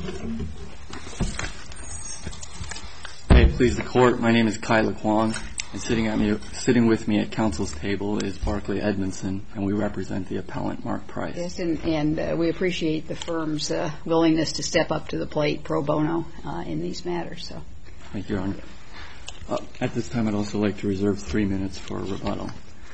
May it please the Court, my name is Kai Laquan, and sitting with me at counsel's table is Barclay Edmondson, and we represent the appellant, Mark Price. Yes, and we appreciate the firm's willingness to step up to the plate pro bono in these matters. So, thank you, Your Honor. At this time, I'd also like to reserve 3 minutes for rebuttal.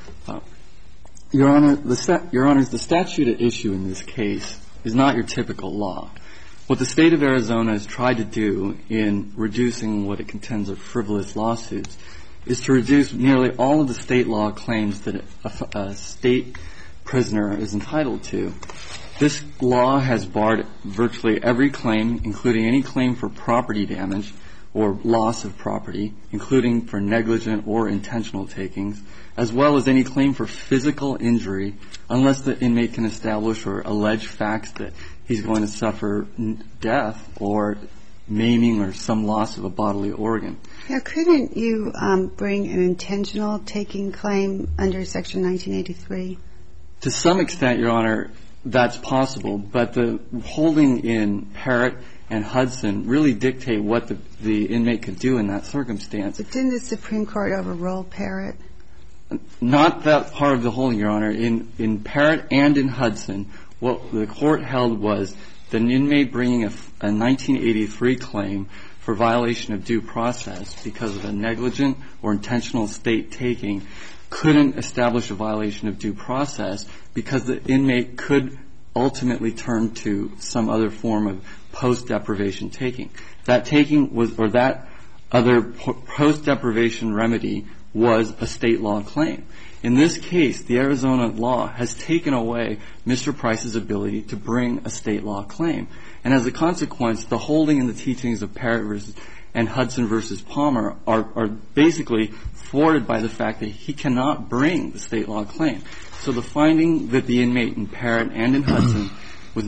Your Honor, the statute at issue in this case is not your typical law. What the state of Arizona has tried to do in reducing what it contends are frivolous lawsuits is to reduce nearly all of the state law claims that a state prisoner is entitled to. This law has barred virtually every claim, including any claim for property damage or loss of property, including for negligent or intentional takings, as well as any claim for physical injury, unless the inmate can establish or allege facts that he's going to suffer death or maiming or some loss of a bodily organ. Now, couldn't you bring an intentional taking claim under Section 1983? To some extent, Your Honor, that's possible, but the holding in Parrott and Hudson really dictate what the inmate could do in that circumstance. But didn't the Supreme Court overrule Parrott? Not that part of the holding, Your Honor. In Parrott and in Hudson, what the court held was that an inmate bringing a 1983 claim for violation of due process because of a negligent or intentional state taking couldn't establish a violation of due process because the inmate could ultimately turn to some other form of post-deprivation taking. That taking was, or that other post-deprivation remedy was a state law claim. In this case, the Arizona law has taken away Mr. Price's ability to bring a state law claim. And as a consequence, the holding and the teachings of Parrott and Hudson versus Palmer are basically thwarted by the fact that he cannot bring the state law claim. So the finding that the inmate in Parrott and in Hudson did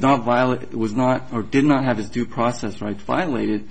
not have his due process rights violated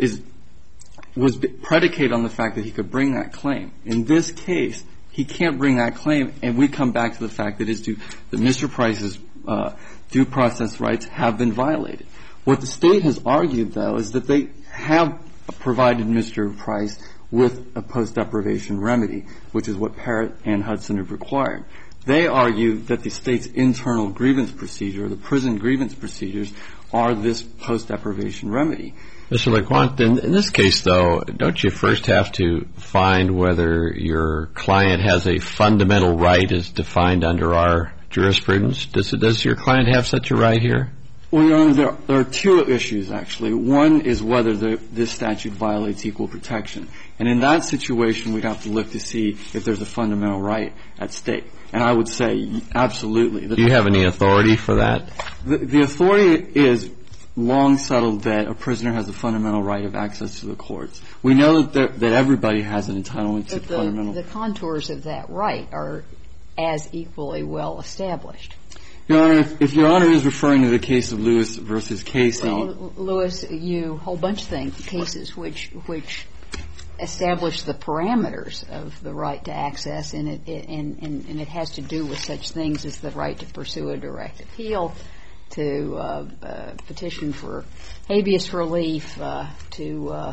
was predicated on the fact that he could bring that claim. In this case, he can't bring that claim, and we come back to the fact that Mr. Price's due process rights have been violated. What the state has argued, though, is that they have provided Mr. Price with a post-deprivation remedy, which is what Parrott and Hudson have required. They argue that the state's internal grievance procedure, the prison grievance procedures, are this post-deprivation remedy. Mr. LeQuant, in this case, though, don't you first have to find whether your client has a fundamental right as defined under our jurisprudence? Does your client have such a right here? Well, Your Honor, there are two issues, actually. One is whether this statute violates equal protection. And in that situation, we'd have to look to see if there's a fundamental right at stake. And I would say absolutely. Do you have any authority for that? The authority is long settled that a prisoner has a fundamental right of access to the courts. We know that everybody has an entitlement to fundamental. The contours of that right are as equally well established. Your Honor, if Your Honor is referring to the case of Lewis versus Casey. Well, Lewis, a whole bunch of cases which establish the parameters of the right to access, and it has to do with such things as the right to pursue a direct appeal, to petition for habeas relief, to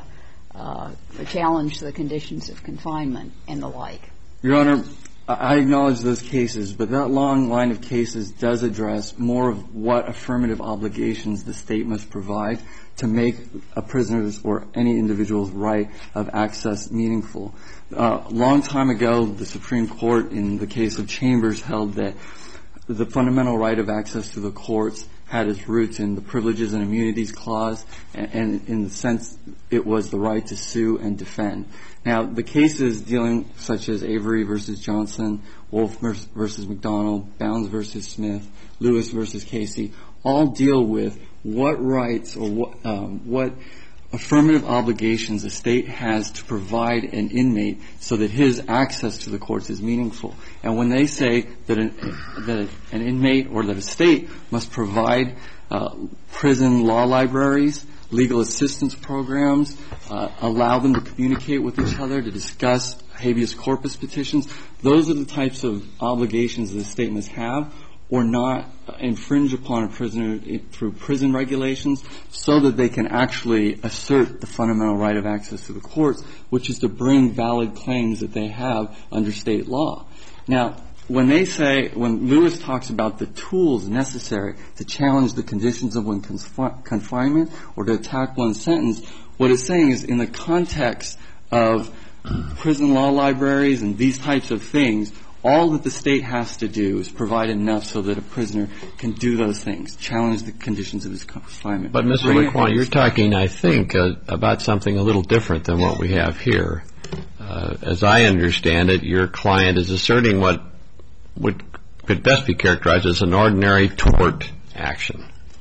challenge the conditions of confinement and the like. Your Honor, I acknowledge those cases, but that long line of cases does address more of what affirmative obligations the state must provide to make a prisoner's or any individual's right of access meaningful. A long time ago, the Supreme Court in the case of Chambers held that the fundamental right of access to the courts had its roots in the Privileges and Immunities Clause, and in the sense it was the right to sue and defend. Now, the cases dealing such as Avery versus Johnson, Wolf versus McDonald, Bounds versus Smith, Lewis versus Casey, all deal with what rights or what affirmative obligations the state has to provide an inmate so that his access to the courts is meaningful. And when they say that an inmate or that a state must provide prison law libraries, legal assistance programs, allow them to communicate with each other, to discuss habeas corpus petitions, those are the types of obligations the state must have, or not infringe upon a prisoner through prison regulations so that they can actually assert the fundamental right of access to the courts, which is to bring valid claims that they have under state law. Now, when Lewis talks about the tools necessary to challenge the conditions of one's confinement or to attack one's sentence, what it's saying is in the context of prison law libraries and these types of things, all that the state has to do is provide enough so that a prisoner can do those things, challenge the conditions of his confinement. But, Mr. Laquan, you're talking, I think, about something a little different than what we have here. As I understand it, your client is asserting what could best be characterized as an ordinary tort action.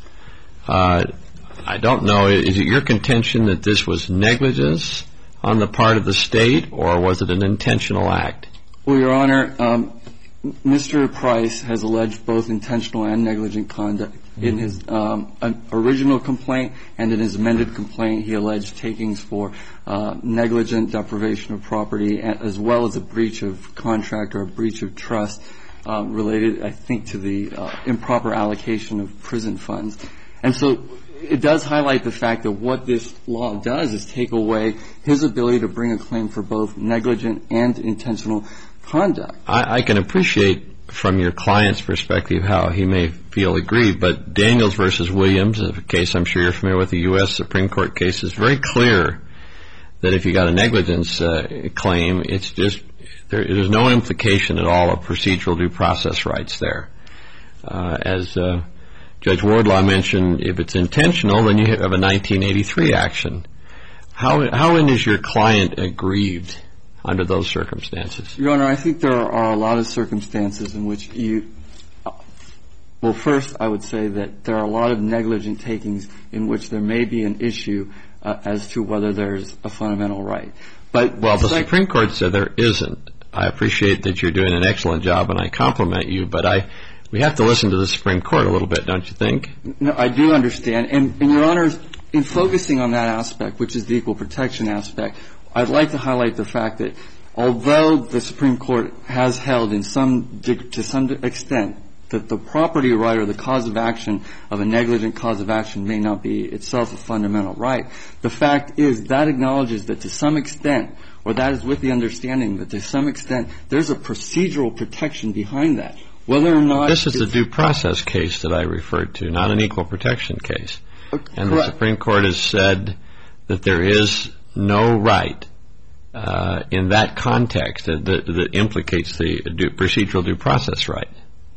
I don't know, is it your contention that this was negligence on the part of the state, or was it an intentional act? Well, Your Honor, Mr. Price has alleged both intentional and negligent conduct. In his original complaint and in his amended complaint, he alleged takings for negligent deprivation of property as well as a breach of contract or a breach of trust related, I think, to the improper allocation of prison funds. And so it does highlight the fact that what this law does is take away his ability to bring a claim for both negligent and intentional conduct. I can appreciate from your client's perspective how he may feel aggrieved, but Daniels versus Williams, a case I'm sure you're familiar with, the U.S. Supreme Court case, is very clear that if you got a negligence claim, it's just there's no implication at all of procedural due process rights there. As Judge Wardlaw mentioned, if it's intentional, then you have a 1983 action. How is your client aggrieved under those circumstances? Your Honor, I think there are a lot of circumstances in which well, first, I would say that there are a lot of negligent takings in which there may be an issue as to whether there's a fundamental right. But well, the Supreme Court said there isn't. I appreciate that you're doing an excellent job, and I compliment you, but we have to listen to the Supreme Court a little bit, don't you think? No, I do understand. And Your Honor, in focusing on that aspect, which is the equal protection aspect, I'd like to highlight the fact that although the Supreme Court has held to some extent that the property right or the cause of action of a negligent cause of action may not be itself a fundamental right, the fact is that acknowledges that to some extent, or that is with the understanding that to some extent there's a procedural protection behind that. Whether or not this is a due process case that I referred to, not an equal protection case. And the Supreme Court has said that there is no right in that context that implicates the procedural due process right.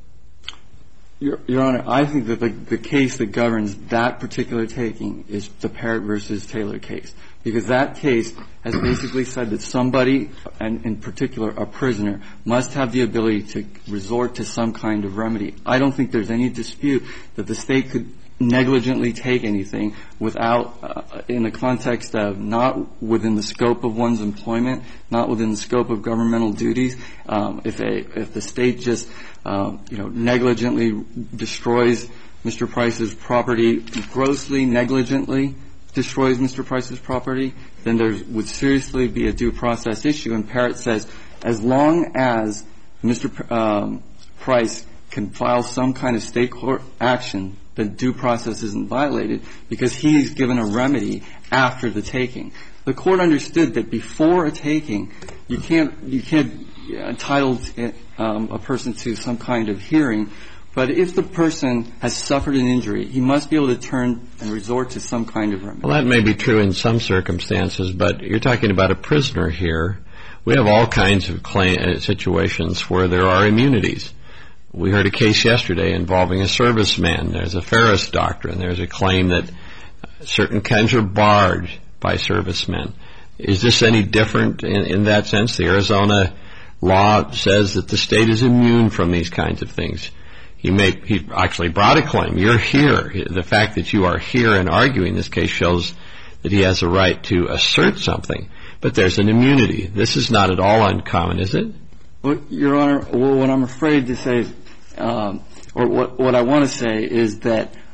Your Honor, I think that the case that governs that particular taking is the Parrott versus Taylor case, because that case has basically said that somebody, and in particular a prisoner, must have the ability to resort to some kind of remedy. I don't think there's any dispute that the state could negligently take anything without, in the context of not within the scope of one's employment, not within the scope of governmental duties. If the state just negligently destroys Mr. Price's property, grossly negligently destroys Mr. Price's property, then there would seriously be a due process issue. And Parrott says as long as Mr. Price can file some kind of state court action, the due process isn't violated because he's given a remedy after the taking. The court understood that before a taking, you can't entitle a person to some kind of hearing, but if the person has suffered an injury, he must be able to turn and resort to some kind of remedy. Well, that may be true in some circumstances, but you're talking about a prisoner here. We have all kinds of situations where there are immunities. We heard a case yesterday involving a serviceman. There's a Ferris doctrine. There's a claim that certain kinds are barred by servicemen. Is this any different in that sense? The Arizona law says that the state is immune from these kinds of things. He actually brought a claim. You're here. The fact that you are here and arguing this case shows that he has a right to assert something. But there's an immunity. This is not at all uncommon, is it? Well, Your Honor, what I'm afraid to say, or what I want to say is that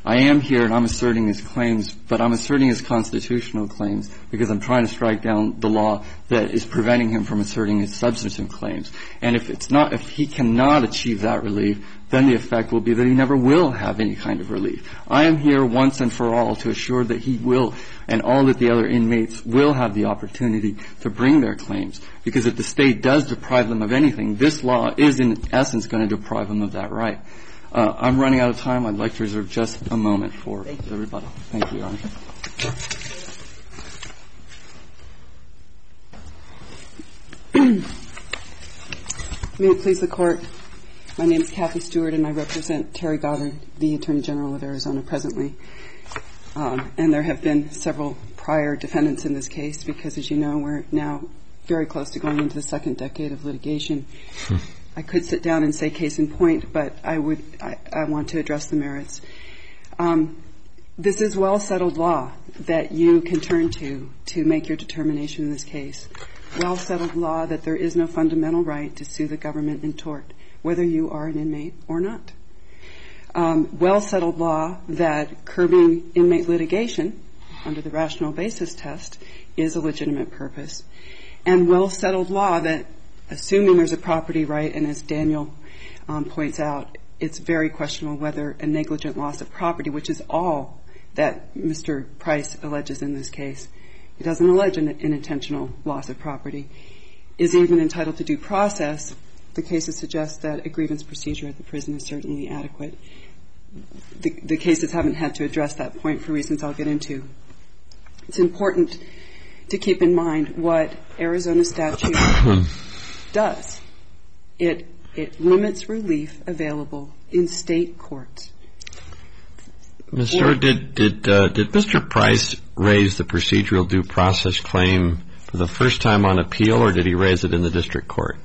I am here and I'm asserting his claims, but I'm asserting his constitutional claims because I'm trying to strike down the law that is preventing him from asserting his substantive claims. And if he cannot achieve that relief, then the effect will be that he never will have any kind of relief. I am here once and for all to assure that he will, and all that the other inmates will have the opportunity to bring their claims. Because if the state does deprive them of anything, this law is in essence going to deprive them of that right. I'm running out of time. I'd like to reserve just a moment for the rebuttal. Thank you, Your Honor. May it please the Court. My name is Kathy Stewart, and I represent Terry Goddard, the Attorney General of Arizona presently. And there have been several prior defendants in this case because, as you know, we're now very close to going into the second decade of litigation. I could sit down and say case in point, but I want to address the merits. This is well-settled law that you can turn to make your determination in this case. Well-settled law that there is no fundamental right to sue the government in tort, whether you are an inmate or not. Well-settled law that curbing inmate litigation under the rational basis test is a legitimate purpose. And well-settled law that, assuming there's a property right, and as Daniel points out, it's very questionable whether a negligent loss of property, which is all that Mr. Price alleges in this case, he doesn't allege an intentional loss of property, is even entitled to due process. The cases suggest that a grievance procedure at the prison is certainly adequate. The cases haven't had to address that point for reasons I'll get into. It's important to keep in mind what Arizona statute does. It limits relief available in state courts. Ms. Stewart, did Mr. Price raise the procedural due process claim for the first time on appeal, or did he raise it in the district court?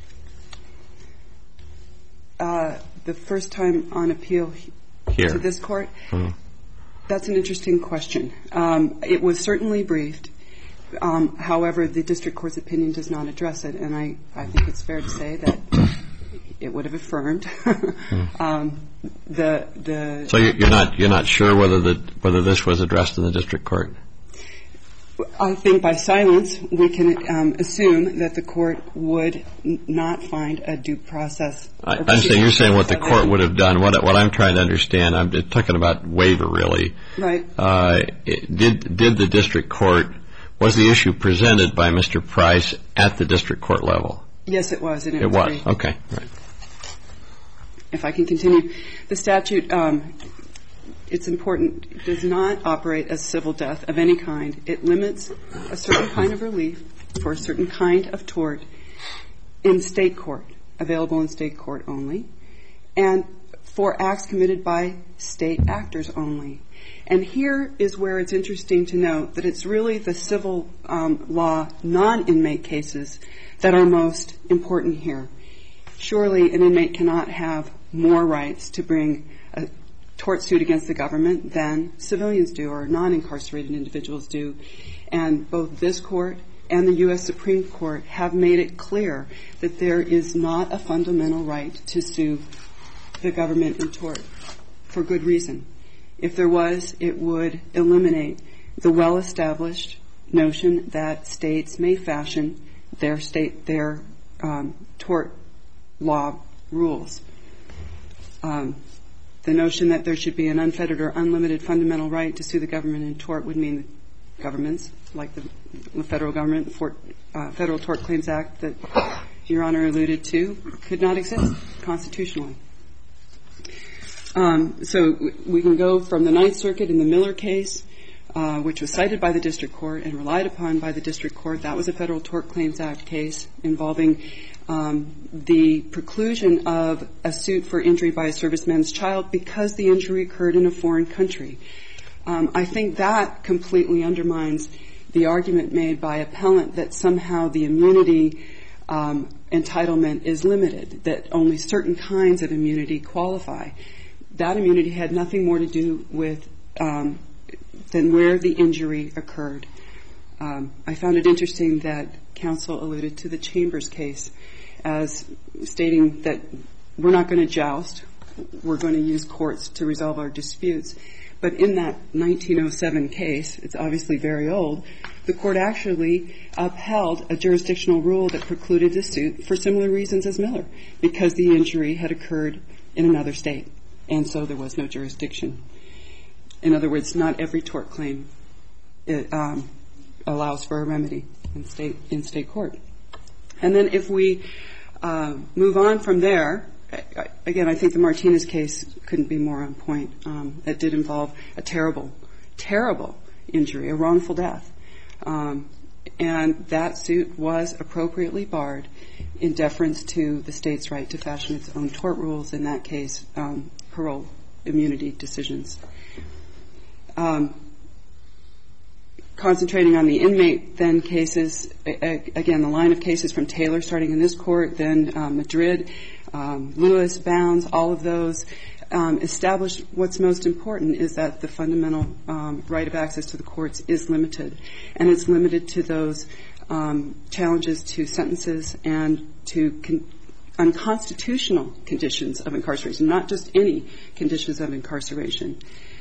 The first time on appeal here to this court? That's an interesting question. It was certainly briefed. However, the district court's opinion does not address it, and I think it's fair to say that it would have affirmed. So you're not sure whether this was addressed in the district court? I think by silence we can assume that the court would not find a due process. You're saying what the court would have done. What I'm trying to understand, I'm talking about waiver really. Right. Did the district court, was the issue presented by Mr. Price at the district court level? Yes, it was. It was. Okay. Right. If I can continue, the statute, it's important, does not operate as civil death of any kind. It limits a certain kind of relief for a certain kind of tort in state court, available in state court only, and for acts committed by state actors only. And here is where it's interesting to note that it's really the civil law non-inmate cases that are most important here. Surely an inmate cannot have more rights to bring a tort suit against the government than civilians do or non-incarcerated individuals do. And both this court and the U.S. Supreme Court have made it clear that there is not a fundamental right to sue the government in tort for good reason. If there was, it would eliminate the well-established notion that states may fashion their tort law rules. The notion that there should be an unfettered or unlimited fundamental right to sue the government in tort would mean that governments, like the federal government, Federal Tort Claims Act that Your Honor alluded to, could not exist constitutionally. So we can go from the Ninth Circuit in the Miller case, which was cited by the district court and relied upon by the district court. That was a Federal Tort Claims Act case involving the preclusion of a suit for injury by a serviceman's child because the injury occurred in a foreign country. I think that completely undermines the argument made by appellant that somehow the immunity entitlement is limited, that only certain kinds of immunity qualify. That immunity had nothing more to do with than where the injury occurred. I found it interesting that counsel alluded to the Chambers case as stating that we're not going to joust we're going to use courts to resolve our disputes. But in that 1907 case, it's obviously very old, the court actually upheld a jurisdictional rule that precluded the suit for similar reasons as Miller, because the injury had occurred in another state, and so there was no jurisdiction. In other words, not every tort claim allows for a remedy in state court. And then if we move on from there, again, I think the Martinez case couldn't be more on point. It did involve a terrible, terrible injury, a wrongful death. And that suit was appropriately barred in deference to the state's right to fashion its own tort rules, in that case, parole immunity decisions. Concentrating on the inmate then cases, again, the line of cases from Taylor starting in this court, then Madrid, Lewis, Bounds, all of those established what's most important is that the fundamental right of access to the courts is limited. And it's limited to those challenges to sentences and to unconstitutional conditions of incarceration, not just any conditions of incarceration.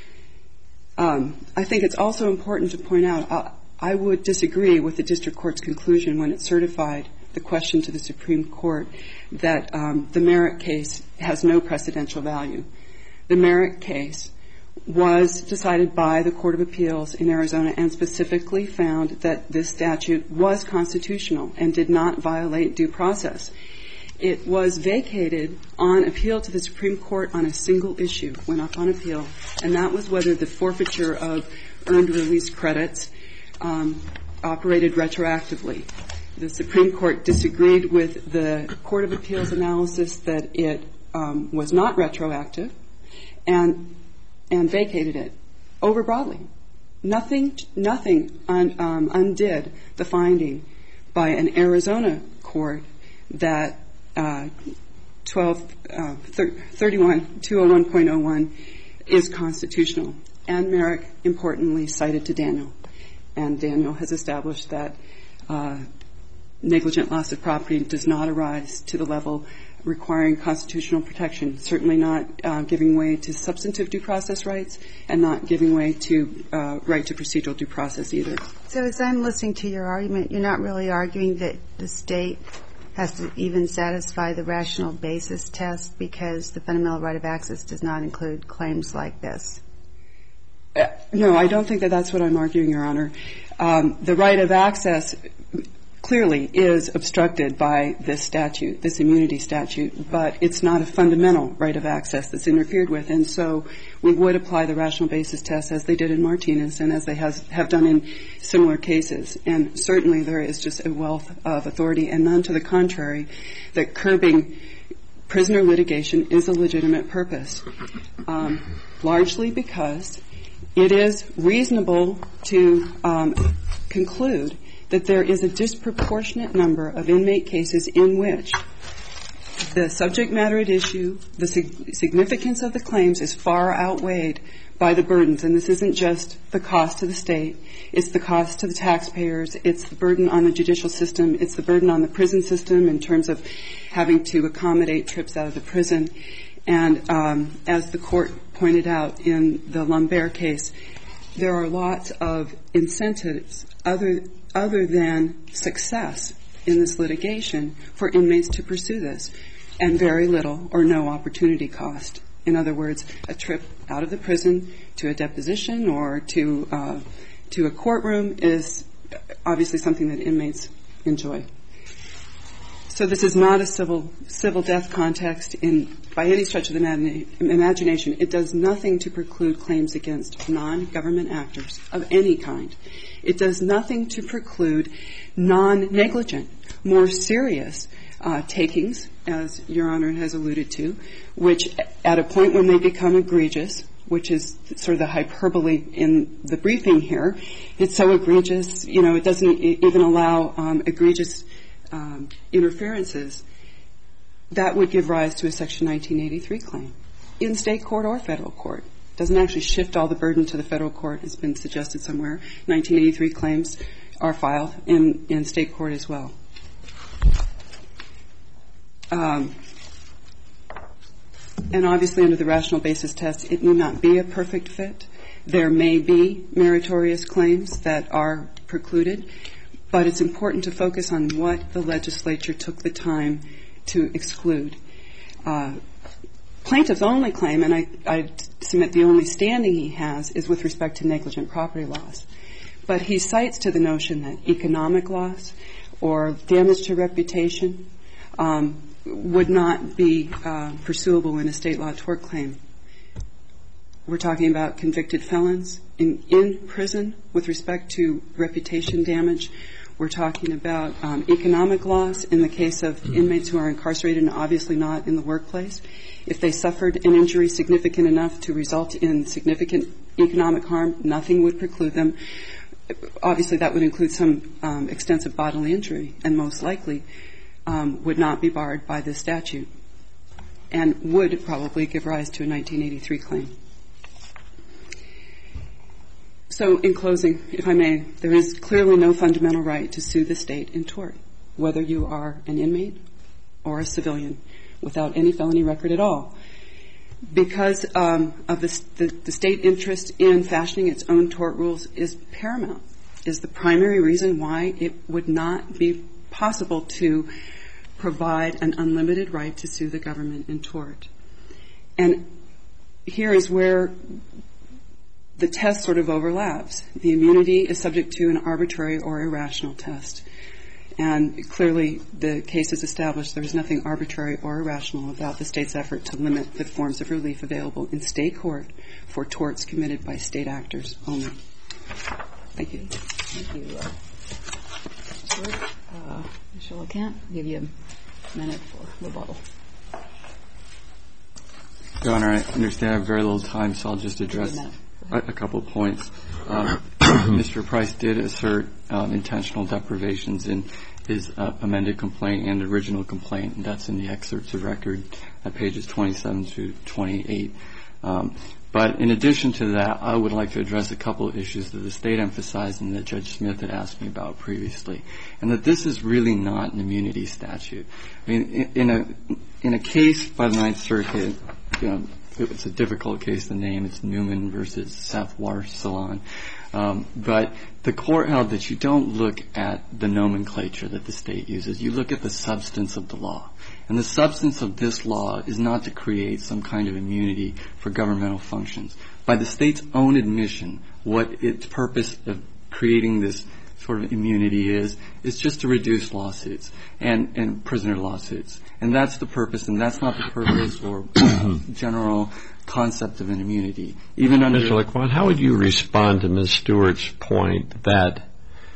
I think it's also important to point out, I would disagree with the district court's conclusion when it certified the question to the Supreme Court that the Merrick case has no precedential value. The Merrick case was decided by the Court of Appeals in Arizona and specifically found that this statute was constitutional and did not violate due process. It was vacated on appeal to the Supreme Court on a single issue, went up on appeal, and that was whether the forfeiture of earned release credits operated retroactively. The Supreme Court disagreed with the Court of Appeals analysis that it was not retroactive and vacated it overbroadly. Nothing undid the finding by an Arizona court that 201.01 is constitutional. And Merrick, importantly, cited to Daniel. And Daniel has established that negligent loss of property does not arise to the level requiring constitutional protection, certainly not giving way to substantive due process rights and not giving way to right to procedural due process either. So as I'm listening to your argument, you're not really arguing that the state has to even satisfy the rational basis test because the fundamental right of access does not include claims like this? No, I don't think that that's what I'm arguing, Your Honor. The right of access clearly is obstructed by this statute, this immunity statute, but it's not a fundamental right of access that's interfered with. And so we would apply the rational basis test as they did in Martinez and as they have done in similar cases. And certainly there is just a wealth of authority and none to the contrary that curbing prisoner litigation is a legitimate purpose, largely because it is reasonable to conclude that there is a disproportionate number of inmate cases in which the subject matter at issue, the significance of the claims is far outweighed by the burdens. And this isn't just the cost to the state. It's the cost to the taxpayers. It's the burden on the judicial system. It's the burden on the prison system in terms of having to accommodate trips out of the prison. And as the court pointed out in the Lambert case, there are lots of incentives other than success in this litigation for inmates to pursue this, and very little or no opportunity cost. In other words, a trip out of the prison to a deposition or to a courtroom is obviously something that inmates enjoy. So this is not a civil death context by any stretch of the imagination. It does nothing to preclude claims against non-government actors of any kind. It does nothing to preclude non-negligent, more serious takings, as Your Honor has alluded to, which at a point when they become egregious, which is sort of the hyperbole in the briefing here, it's so egregious, it doesn't even allow egregious interferences, that would give rise to a Section 1983 claim in state court or federal court. It doesn't actually shift all the burden to the federal court. It's been suggested somewhere. 1983 claims are filed in state court as well. And obviously under the rational basis test, it need not be a perfect fit. There may be meritorious claims that are precluded, but it's important to focus on what the legislature took the time to exclude. Plaintiff's only claim, and I submit the only standing he has, is with respect to negligent property loss. But he cites to the notion that economic loss or damage to reputation would not be pursuable in a state law tort claim. We're talking about convicted felons in prison with respect to reputation damage. We're talking about economic loss in the case of inmates who are incarcerated and obviously not in the workplace. If they suffered an injury significant enough to result in significant economic harm, nothing would preclude them. Obviously, that would include some extensive bodily injury, and most likely would not be barred by this statute, and would probably give rise to a 1983 claim. So, in closing, if I may, there is clearly no fundamental right to sue the state in tort, whether you are an inmate or a civilian, without any felony record at all. Because of the state interest in fashioning its own tort rules is paramount, is the primary reason why it would not be possible to provide an unlimited right to sue the government in tort. And here is where the test sort of overlaps. The immunity is subject to an arbitrary or irrational test. And clearly, the case has established there is nothing arbitrary or irrational about the state's effort to limit the forms of relief available in state court for torts committed by state actors only. Thank you. Thank you. Mr. LeCant, I'll give you a minute for rebuttal. Your Honor, I understand I have very little time, so I'll just address a couple of points. Mr. Price did assert intentional deprivations in his amended complaint and original complaint, and that's in the excerpts of record at pages 27 to 28. But in addition to that, I would like to address a couple of issues that the state emphasized and that Judge Smith had asked me about previously, and that this is really not an immunity statute. I mean, in a case by the Ninth Circuit, it's a difficult case to name. It's Newman versus Savoir Salon. But the court held that you don't look at the nomenclature that the state uses. You look at the substance of the law. And the substance of this law is not to create some kind of immunity for governmental functions. By the state's own admission, what its purpose of creating this sort of immunity is just to reduce lawsuits and prisoner lawsuits. And that's the purpose, and that's not the purpose or general concept of an immunity. Even under Mr. LeQuant, how would you respond to Ms. Stewart's point that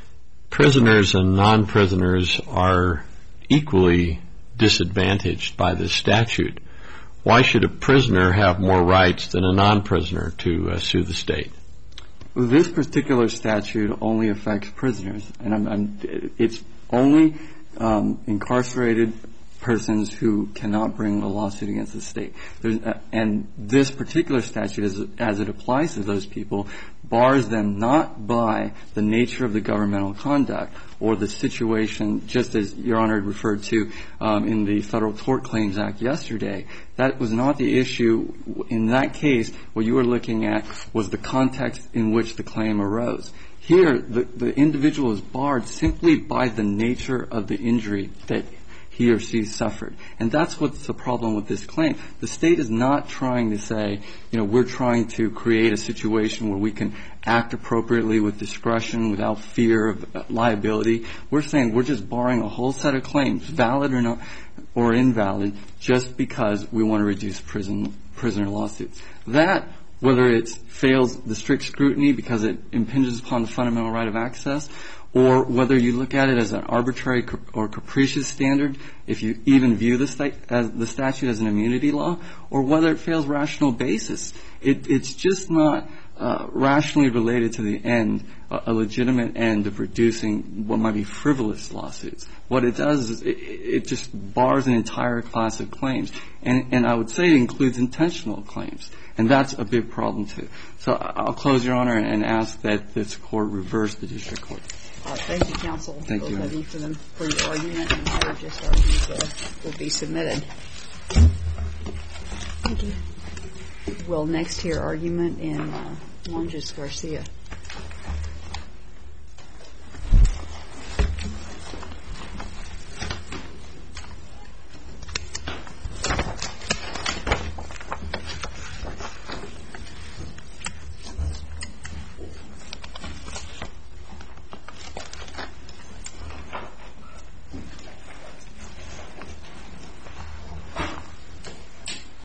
prisoners and non-prisoners are equally disadvantaged by this statute? Why should a prisoner have more rights than a non-prisoner to sue the state? Well, this particular statute only affects prisoners, and it's only incarcerated persons who cannot bring a lawsuit against the state. And this particular statute, as it applies to those people, bars them not by the nature of the governmental conduct or the situation, just as Your Honor referred to in the Federal Tort Claims Act yesterday. That was not the issue. In that case, what you were looking at was the context in which the claim arose. Here, the individual is barred simply by the nature of the injury that he or she suffered. And that's what's the problem with this claim. The state is not trying to say, we're trying to create a situation where we can act appropriately with discretion without fear of liability. We're saying we're just barring a whole set of claims, valid or not, or invalid, just because we want to reduce prisoner lawsuits. That, whether it fails the strict scrutiny because it impinges upon the fundamental right of access, or whether you look at it as an arbitrary or capricious standard, if you even view the statute as an immunity law, or whether it fails rational basis, it's just not rationally related to the end, a legitimate end of reducing what might be frivolous lawsuits. What it does is it just bars an entire class of claims. And I would say it includes intentional claims. And that's a big problem, too. So I'll close, Your Honor, and ask that this Court reverse the district court. Thank you, counsel. Thank you. Both of you for your argument, and the just argument will be submitted. Thank you. We'll next hear argument in Monges Garcia.